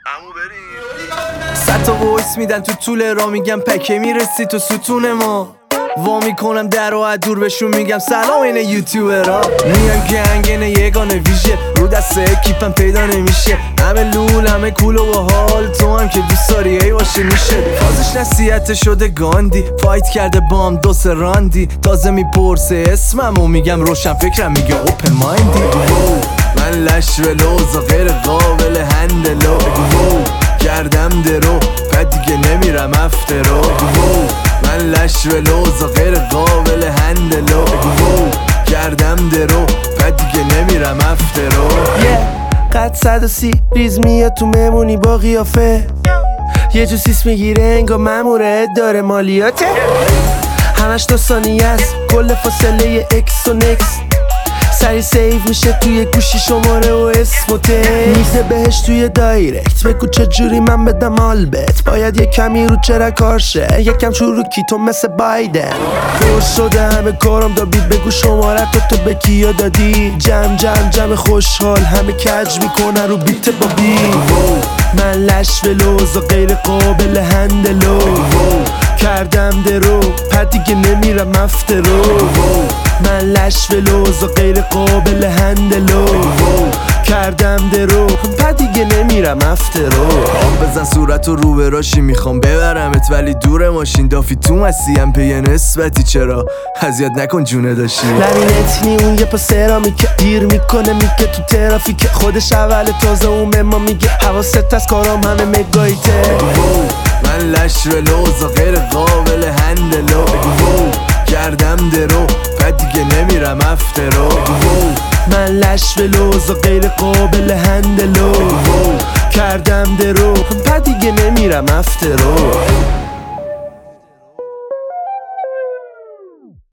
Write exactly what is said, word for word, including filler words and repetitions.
عمو بریم. صد تا وایس میدن تو طول را میگم پکه میرسی تو ستون ما. وا میکنم در و از دور بهشون میگم سلام اینه یوتیوبرا. میام گنگنه یگانه ویژه رو دست کیپم پیدا نمیشه. همه لول همه کول و حال تو هم که دوست داری ای باشه میشه. تازش نصیحت شده گاندی فایت کرده بام دو سه راندی. تازه میپرسه اسمم و میگم روشن فکرم میگه اوپن مایندی. من لش و لوز و غیر قابل هندلو کردم درو پد دیگه نمیرم افترو. من لش و لوز و غیر قابل هندلو کردم درو پد دیگه نمیرم افترو. yeah. قد صد و سی ریز میاد تو ممونی با قیافه. یه جو سیس میگیره انگا مموره داره مالیاته. همش دو ثانیه است کل فاصله اکس و نکس. سری سیف میشه توی گوشی شماره و اسم و تک. میزه بهش توی دایرکت بگو چجوری من بدم آلبت. باید یه کمی رو چرا کار شه یکم چروکی تو مثل بایدن. پر شده همه کارم دا بید بگو شماره تو تو به کیا دادی. جمع جمع جمع خوشحال همه کج میکنه رو بیت با بی. من لش و لوز و غیر قابل هندلو کردم درو پد دیگه نمیرم افترو. من لش و لوز و غیر قابل هندلو کردم درو پد دیگه نمیرم افترو. آب بزن صورت و رو براشی میخوام ببرمت ولی دور ماشین دافی تو مسیم پی نسبتی چرا اذیت نکن جونه داشتی. لبینت نی اون یه پا سرامی که دیر میکنه میگه تو ترافیک. خودش اول تازه اون به ما میگه حواست از کارام همه مگایته. من لش و لوز و غیر قابل هندلو کردم درو پد دیگه نمیرم افترو. من لش و لوز و غیر قابل هندلو کردم درو پد دیگه نمیرم افترو.